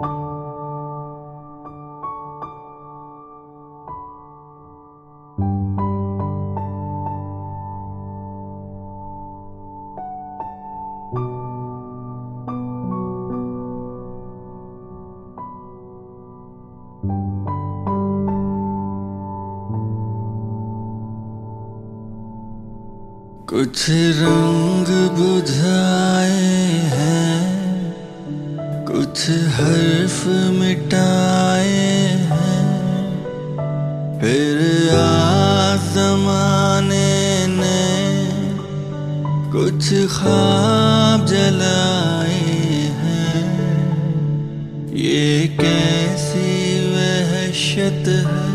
कुछ रंग बुझाए हैं, कुछ हर्फ मिटाए हैं, फिर आसमाने ने कुछ ख्वाब जलाए हैं। ये कैसी वहशत है,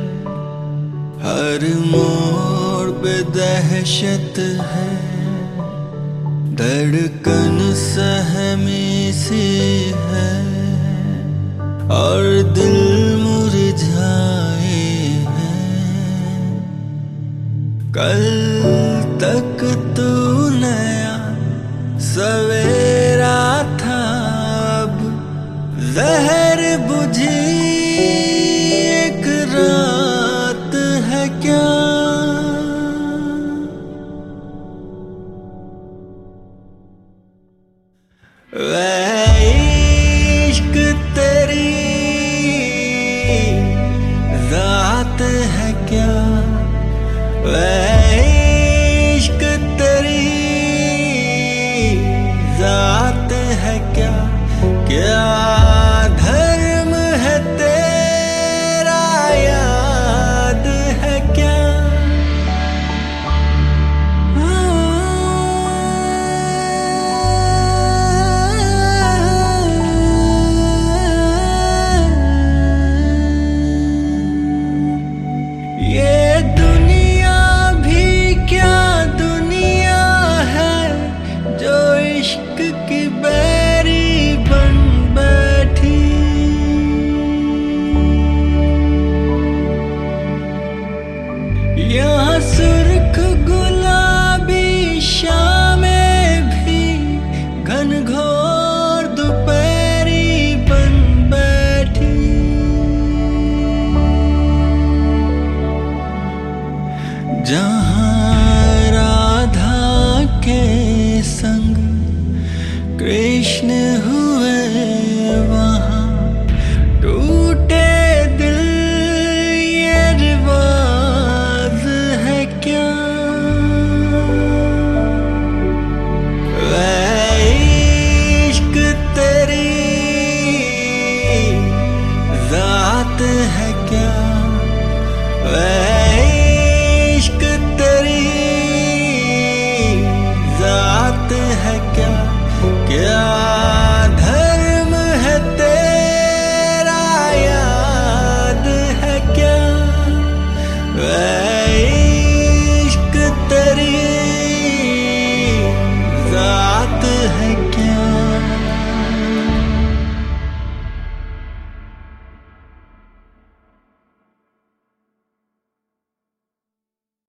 हर मोड़ पे दहशत है, धड़कन सहमी सी है और दिल मुरझाए हैं। कल तक तू नया सवेरा था, अब जहर बुझी एक रात है क्या। वह